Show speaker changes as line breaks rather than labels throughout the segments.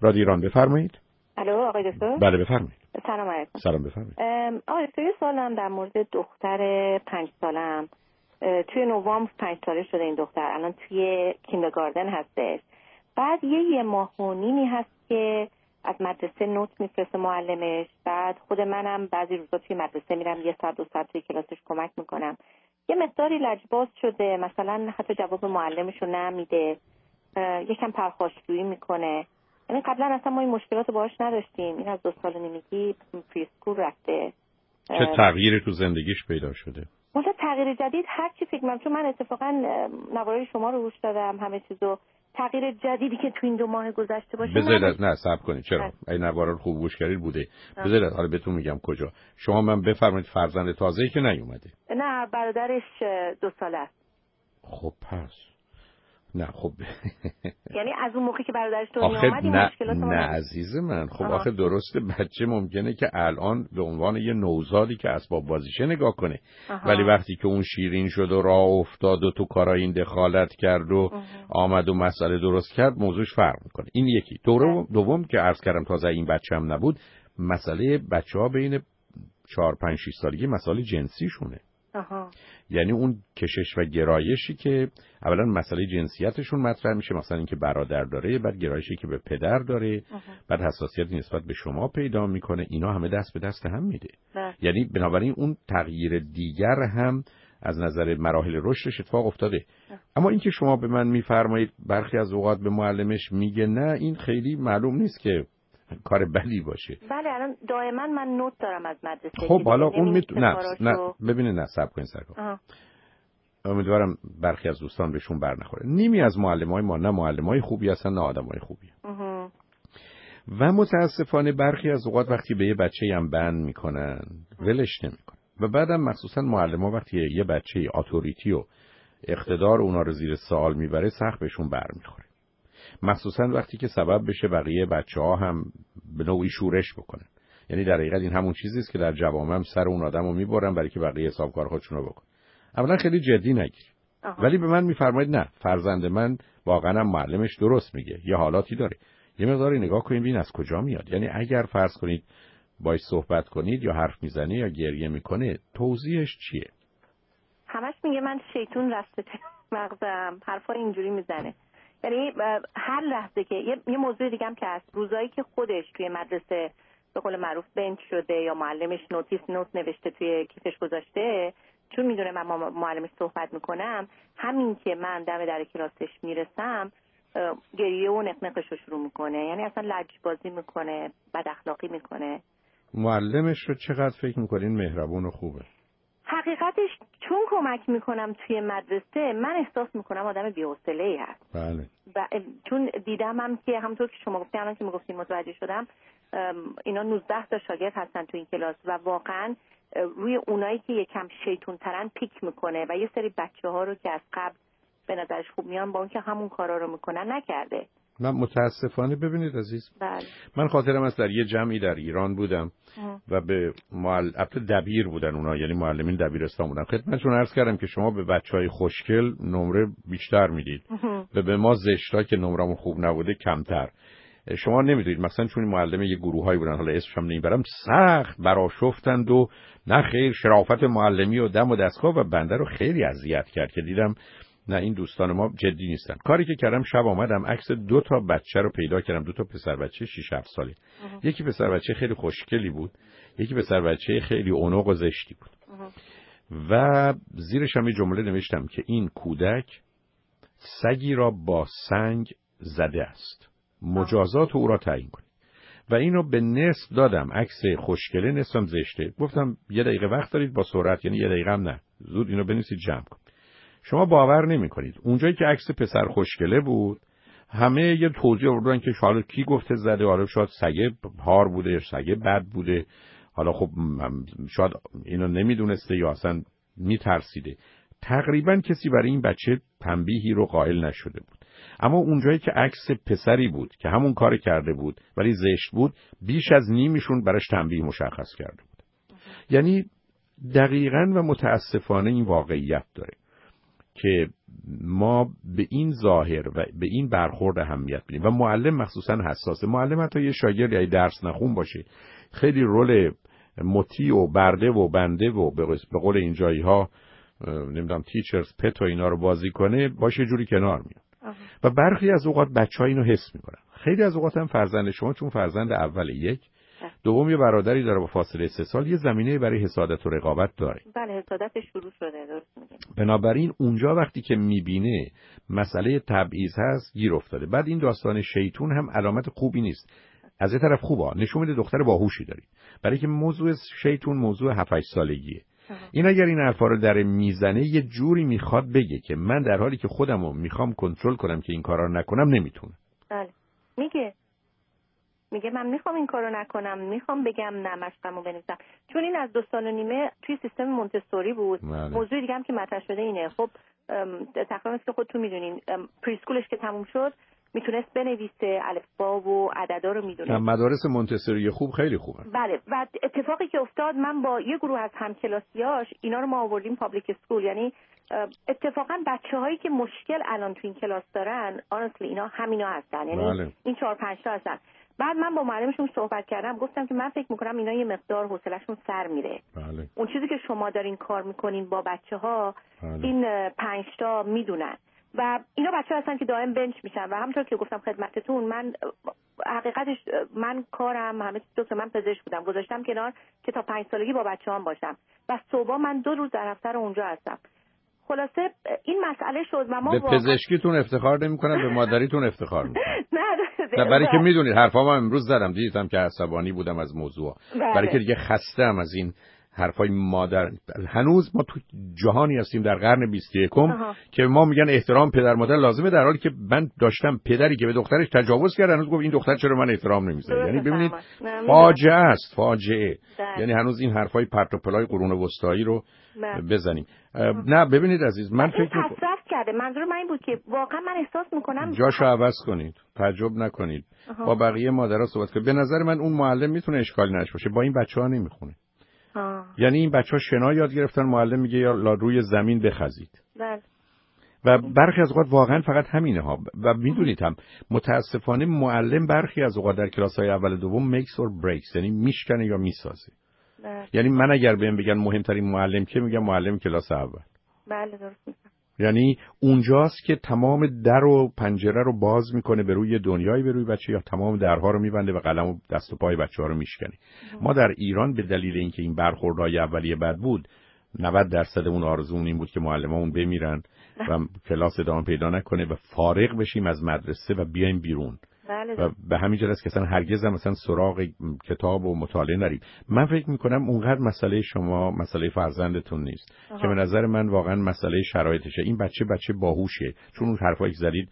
رادیو ایران، بفرمایید.
الو آقای دکتر.
بله بفرمایید.
سلام علیکم.
سلام بفرمایید.
آقای دکتر سوالم در مورد دختر 5 سالم. توی نوامبر 5 ساله شده این دختر، الان توی کیندرگاردن هستش. بعد یه ماه و نیمی هست که از مدرسه نوت میفرسته معلمش. بعد خود منم بعضی روزا توی مدرسه میرم 1 ساعت 2 ساعت توی کلاسش کمک میکنم. یه مقداری لجباز شده، مثلا حتی جواب معلمش رو نمیده، یکم پرخاشجویی میکنه. یعنی قبلا اصلا ما این مشکلات رو باهاش نداشتیم. این از 2 سال و نیمگی پریسکول رفته.
چه تغییری تو زندگیش پیدا شده؟
مثلا تغییر جدید هر چی فکر کنم، چون من اتفاقا نوارای شما رو گوش دادم، همه چیزو تغییر جدیدی که تو این 2 ماه گذشته باشه
بذارید نه صبر کنید. چرا این نوارا رو خوب گوش کردید بوده. بذارید حالا بهتون میگم کجا. شما من بفرمایید فرزند تازه‌ای که نیومده؟
نه برادرش 2 ساله است.
خب پس نه خب
یعنی از اون موقعی که برادرش دنیا اومد این مشکلات
نه عزیز من. خب آخه درسته بچه ممکنه که الان به عنوان یه نوزادی که اسباب بازیشه نگاه کنه. ولی وقتی که اون شیرین شد و راه افتاد و تو کارای این دخالت کرد و آمد و مسئله درست کرد، موضوعش فرق میکنه. این یکی. دوم که عرض کردم تازه این بچه هم نبود، مسئله بچه‌ها بین 4 5 6 سالگی مسئله جنسیشونه. یعنی اون کشش و گرایشی که اولا مسئله جنسیتشون مطرح میشه، مثلا اینکه برادر داره، بعد گرایشی که به پدر داره، بعد حساسیت نسبت به شما پیدا میکنه، اینا همه دست به دست هم میده. یعنی بنابراین اون تغییر دیگر هم از نظر مراحل رشدش اتفاق افتاده. اما اینکه شما به من میفرمایید برخی از اوقات به معلمش میگه نه، این خیلی معلوم نیست که کار بدی باشه.
بله الان دائما من نوت دارم از مدرسه.
خب حالا اون نه ببینه نه صبر کنین سرکار. امیدوارم برخی از دوستان بهشون بر نخوره. نیمی از معلمای ما نه معلمای خوبی هستن نه آدمای خوبی. و متاسفانه برخی از اوقات وقتی به یه بچه‌ای هم بند میکنن ولش نمیکنن. و بعدم مخصوصا معلم‌ها وقتی یه بچه‌ای اتوریتی و اقتدار اونا رو زیر سوال میبره سخت بهشون برمیخوره. مخصوصا وقتی که سبب بشه بقیه بچه‌ها هم به نوعی شورش بکنن. یعنی در حقیقت این همون چیزی است که در جوامع هم سر اون آدمو میبرن برای که بقیه حساب کار خودشون رو بکنن. اولا خیلی جدی نگیر. ولی به من میفرمایید نه فرزند من واقعا هم معلمش درست میگه، یه حالاتی داره. یه مقداری نگاه کنید ببین از کجا میاد. یعنی اگر فرض کنید باهاش صحبت کنید یا حرف میزنه یا گریه میکنه، توضیحش چیه؟
همش میگه من شیطون رسته مغزم، حرفا اینجوری میزنه. یعنی هر لحظه که یه موضوع دیگه هم که هست، روزایی که خودش توی مدرسه به قول معروف بنچ شده یا معلمش نوت نوشته توی کیفش گذاشته، چون میدونه من معلمش صحبت میکنم، همین که من دم در کلاسش میرسم گریه و نقنقش رو شروع میکنه. یعنی اصلا لجبازی میکنه، بد اخلاقی میکنه.
معلمش رو چقدر فکر میکنین مهربون و خوبه؟
حقیقتش چون کمک میکنم توی مدرسه من احساس میکنم آدم بی‌حوصله‌ای هست.
بله.
و چون دیدم هم که همونطور که شما گفتین الان که میگفتین متوجه شدم اینا 19 تا شاگرد هستن توی این کلاس و واقعا روی اونایی که یکم شیطون ترن پیک میکنه و یه سری بچه‌ها رو که از قبل به نظرش خوب میان با اون که همون کارا رو میکنن نکرده.
من متاسفانه ببینید عزیز،
بله.
من خاطرم است در یه جمعی در ایران بودم و به دبیر بودن اونا، یعنی معلمین دبیرستان بودن. خدمتتون عرض کردم که شما به بچهای خوشگل نمره بیشتر میدید و به ما زشتا که نمرمون خوب نبوده کمتر. شما نمیدونید مثلا چون معلم یه گروهایی بودن، حالا اسمش هم نمیبرم، سخت برآشفتند و نه خیر شرافت معلمی و دم و دستگاه و بنده رو خیلی اذیت کرد که دیدم نه این دوستان ما جدی نیستن. کاری که کردم شب آمدم عکس 2 تا بچه رو پیدا کردم، 2 تا پسر بچه 6 7 ساله. یکی پسر بچه خیلی خوشگلی بود، یکی پسر بچه خیلی اونق و زشتی بود. و زیرش هم یه جمله نوشتم که این کودک سگی را با سنگ زده است، مجازات او را تعیین کنید. و اینو به نصف دادم، عکس خوشگله نصفم زشته. گفتم 1 دقیقه وقت دارید با سرعت، یعنی 1 دقیقه هم نه، زود اینو بنویسید جمع کن. شما باور نمی کنید اونجایی که عکس پسر خوشگله بود همه یه توضیح آوردن که حالا کی گفته زده، حالا شاید سگه هار بوده، سگه بد بوده، حالا خب شاید اینو نمیدونسته یا اصلا میترسیده. تقریبا کسی برای این بچه تنبیهی رو قائل نشده بود. اما اونجایی که عکس پسری بود که همون کار کرده بود ولی زشت بود، بیش از نیمیشون براش تنبیه مشخص کرده بود. یعنی دقیقاً و متاسفانه این واقعیت داره. که ما به این ظاهر و به این برخورد اهمیت بدیم و معلم مخصوصا حساسه. معلم حتی یه شاگرد یا درس نخون باشه خیلی رول مطیع و برده و بنده و به قول این جایی ها نمیدونم تیچرز پت و اینا رو بازی کنه باشه جوری کنار میاد. و برخی از اوقات بچه‌ها اینو حس میکنن. خیلی از اوقات هم فرزند شما چون فرزند اول یک دوم یه برادری داره با فاصله 3 سال یه زمینه برای حسادت و رقابت داره.
بله حسادتش شروع شده درست میگه.
بنابراین اونجا وقتی که میبینه مسئله تبعیض هست گیر افتاده. بعد این داستان شیطون هم علامت خوبی نیست. از یه طرف خوبه نشون میده دختر باهوشی داری. برای که موضوع شیطون موضوع 7-8 سالگیه. این اگر این حرفا رو در میزنه یه جوری میخواد بگه که من در حالی که خودمو میخوام کنترل کنم که این کارا رو نکنم نمیتونم.
بله میگه من میخوام این کارو نکنم، میخوام بگم نه مشقمو بنویسم. چون این از 2 سال و نیمه توی سیستم مونتسوری بود. موضوع دیگه هم که مطرح شده اینه. خب تقریبا مثل خودتون میدونین پریسکولش که تموم شد میتونست بنویسه، الفبا و عددا رو میدونه.
مدارس مونتسوری خوب خیلی خوبه.
بله و اتفاقی که افتاد من با یه گروه از همکلاسیاش اینا رو ما آوردیم پابلیک اسکول. یعنی اتفاقا بچه‌هایی که مشکل الان تو این کلاس دارن آنستلی اینا همینا هستن. یعنی این 4-5 تا هستن. بعد من با معلمشون صحبت کردم گفتم که من فکر میکنم اینا یه مقدار حوصله‌شون سر میره.
بله.
اون چیزی که شما دارین کار میکنین با بچه‌ها این 5 تا میدونن و اینا بچه‌ها هستن که دائم بنچ میشن و همونطور که گفتم خدمتتون من حقیقتش من کارم همه چیز که من پزشک بودم گذاشتم کنار که تا 5 سالگی با بچه‌هام باشم و صبح من 2 روز در هفته اونجا هستم. خلاصه این مسئله شد و ما
به پزشکیتون افتخار نمی‌کنم به مادریتون افتخار می‌کنم.
نه
برای که میدونید حرفا من امروز زدم دیدم که عصبانی بودم از موضوع. برای که دیگه خسته‌ام از این حرفای مادر. هنوز ما تو جهانی هستیم در قرن 21 که ما میگن احترام پدر مادر لازمه، در حالی که من داشتم پدری که به دخترش تجاوز کرد هنوز گفت این دختر چرا من احترام نمیذاره. یعنی ببینید فاجعه است، فاجعه. یعنی هنوز این حرفای پرت و پلای قرون وسطایی رو بزنیم. نه ببینید عزیز من فکر
می‌کنم کرده. منظور من این بود که واقعا من احساس می‌کنم
جاشو عوض کنید، تعجب نکنید. با بقیه مادرها صحبت کنید. به نظر من اون معلم میتونه اشکالی نشه باشه، با این بچه‌ها نمیخونه. یعنی این بچه‌ها شنا یاد گرفتن، معلم میگه یا روی زمین بخزید.
بله.
و برخی از اوقات واقعا فقط همینه ها. و میدونید هم متاسفانه معلم برخی از اوقات در کلاس‌های اول و دوم میکس اور بریکس، یعنی میشکنه یا میسازه.
بله.
یعنی من اگر بهم بگن مهمترین معلم که میگم معلم کلاس اول.
بله درست میگم.
یعنی اونجاست که تمام در و پنجره رو باز میکنه به روی دنیایی به روی بچه، یا تمام درها رو میبنده و قلم و دست و پای بچه‌ها رو میشکنه. ما در ایران به دلیل اینکه این برخوردهای اولیه بد بود 90% اون آرزومون این بود که معلمامون بمیرن و کلاس ادامه پیدا نکنه و فارغ بشیم از مدرسه و بیایم بیرون. و به همین جهت است که اصلا هرگز هم مثلا سراغ کتاب و مطالعه نریم. من فکر میکنم اونقدر مسئله شما مسئله فرزندتون نیست که به نظر من واقعا مسئله شرایطشه. این بچه باهوشه، چون اون حرفایی که زدید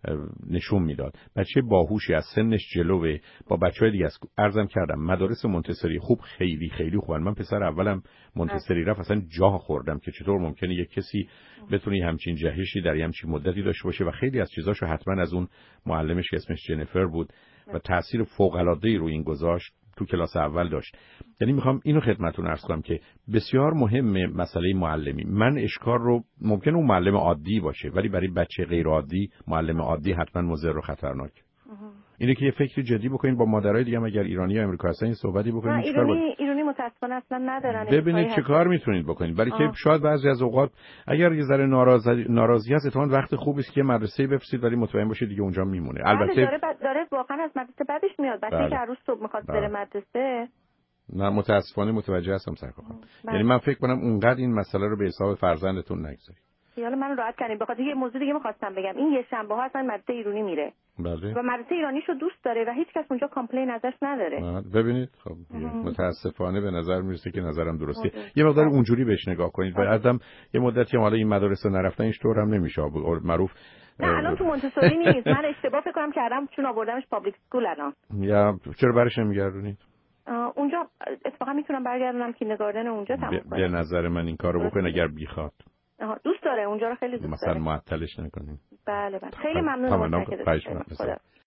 نشون میداد بچه باهوشی از سنش جلوه با بچهای دیگه است. عرضم کردم مدارس مونتسوری خوب خیلی خیلی خوبن. من پسر اولم مونتسوری رفت اصلا جا خوردم که چطور ممکنه یک کسی بتونه همچین جهشی در همچین مدتی داشته باشه و خیلی از چیزاشو حتما از اون معلمش که اسمش جنیفر بود و تأثیر فوق العاده رو این گذاشت تو کلاس اول داشت. یعنی میخوام اینو خدمتتون عرض کنم که بسیار مهمه مسئله معلمی. من اشکار رو ممکنه اون معلم عادی باشه ولی برای بچه غیر عادی معلم عادی حتما مضر و خطرناک. اینه که یه فکری جدی بکنین با مادرای دیگه هم اگر ایرانی یا آمریکایی هستن این صحبتی بکنین.
ایرانی متأسفانه اصلا ندارن.
ببینید چه کار میتونید بکنید. برای که شاید بعضی از اوقات اگر یه ذره ناراضی هست اتفاقا وقت خوبی است که مدرسه بفرستید ولی مطمئن باشید دیگه اونجا میمونه. البته
داره واقعا از مدرسه بعدش میاد. بچه‌ای که هر روز صبح میخواد بره مدرسه.
نه متاسفانه متوجه هستم سرکار خانم. یعنی من فکر کنم اونقدر این مسئله رو به حساب فرزندتون نگذارید.
خیال من راحت کنید. بخاطر یه موضوع دیگه می‌خواستم بگم. این یه شنبه ها اصلا مدرسه ایرانی میره.
بله.
و مدرسه ایرانیشو دوست داره و هیچ کس اونجا کامپلین ازش نداره.
ببینید خب متاسفانه به نظر میرسه که نظرم درسته. یه مقدار اونجوری بهش نگاه کنید. بعدم یه مدتی حالا این مدارس نرفتن این طور هم نمیشه. معروف
نه الان تو مونتسوری نیست. من اشتباه فکر کنم کردم چون آوردمش پابلیک اسکول الان.
یا چرا برش نمیگردونید؟
اونجا اتفاقا میتونم برگردونم کینdergarten اونجا تموم کنم.
به نظر من این کارو بکن اگر بیخواد.
دوست داره اونجا رو خیلی دوست داره.
مثلا معطلش نکنید.
بله خیلی ممنونم.